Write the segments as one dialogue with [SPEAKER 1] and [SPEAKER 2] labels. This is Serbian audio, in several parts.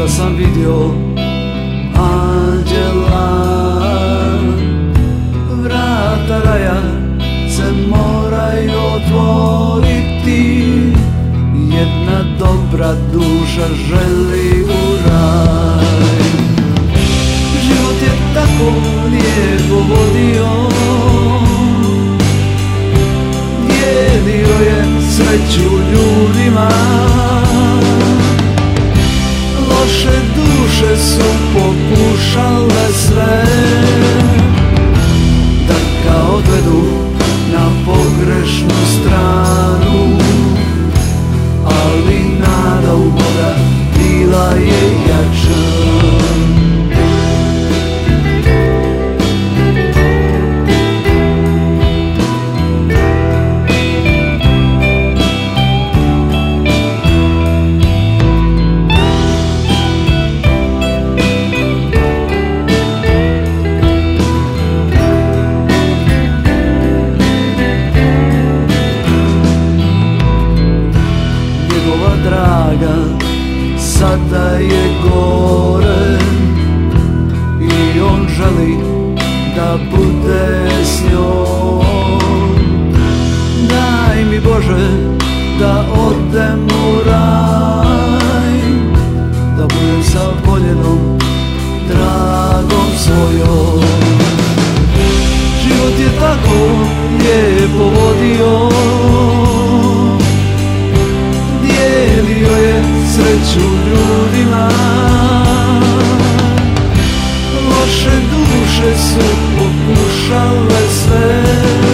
[SPEAKER 1] Sada sam vidio anđela, vrata raja se moraju otvoriti. Jedna dobra duša želi u raj. Život je tako lijepo vodio, dijelio je sreću ljudima. Loše duše su pokušale sve da ga odvedu na pogrešnu stranu, ali nada u Boga bila je jača. Draga sada je gore i on želi da bude s njom. Daj mi Bože da odem u raj, da budem sa voljenom dragom svojom. Život je tako lijepo vodio, dijelio je sreću ljudima. Loše duše su pokušale sve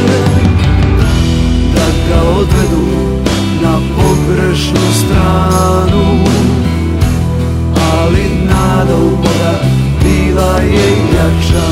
[SPEAKER 1] da ga odvedu na pogrešnu stranu, ali nada u Boga bila je jača.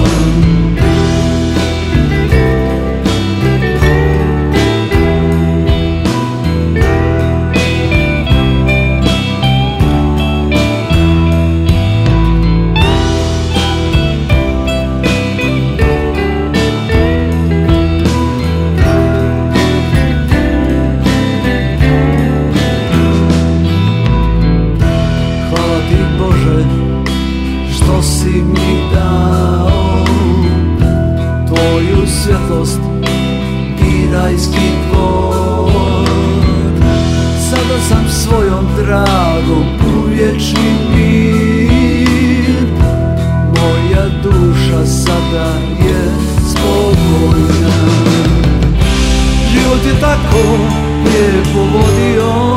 [SPEAKER 1] Što si mi dao tvoju svjetlost i rajski dvor. Sada sam svojom dragom u vječni mir. Moja duša sada je spokojna. Život je tako lijepo vodio,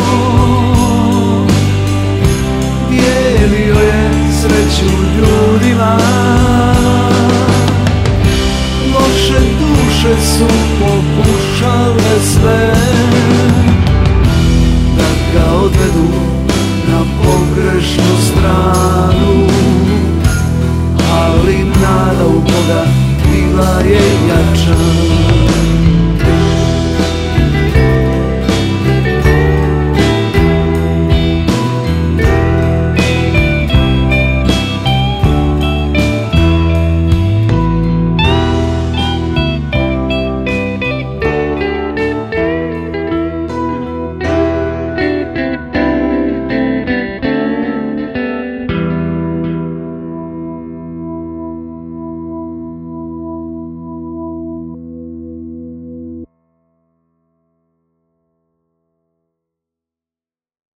[SPEAKER 1] dijelio je sreću ljudima. Loše duše su pokušale sve da ga odvedu na pogrešnu stranu.